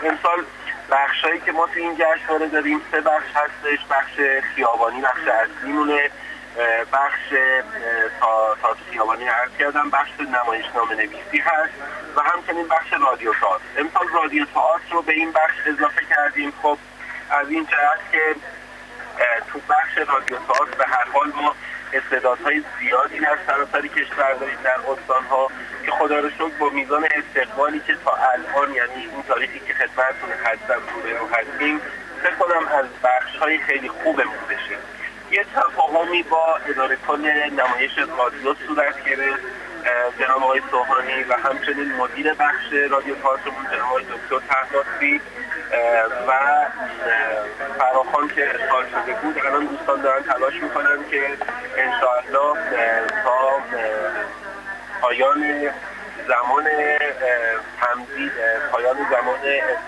امسال بخشایی که ما تو این جشنواره داریم 3 بخش هستش. بخش خیابانی بخش اصلیمونه، بخش تا خیابانی عرض کردم، بخش نمایشنامه نویسی هست و همچنین بخش رادیو تئاتر. امسال رادیو تئاتر رو به این بخش اضافه کردیم. خب از این جهت که تو بخش رادیو تئاتر به هر حال ما استعدادهای زیادی در سراسر کشور داریم در استان‌ها که خدا رو شکر با میزان استقبالی که تا الان، یعنی این تاریخی که خدمتتون هستیم، فکر کنم از بخش‌های خیلی خوبمون بشه. یه تفاهمی با اداره کل نمایش رادیو صورت گرفت، جناب آقای سوهانی و همچنین مدیر بخش رادیو تئاترمون جناب آقای دکتر طهماسبی و فراخوان که ارسال شده بود. الان دوستان دارن تلاش میکنن که انشاءالله تا پایان زمان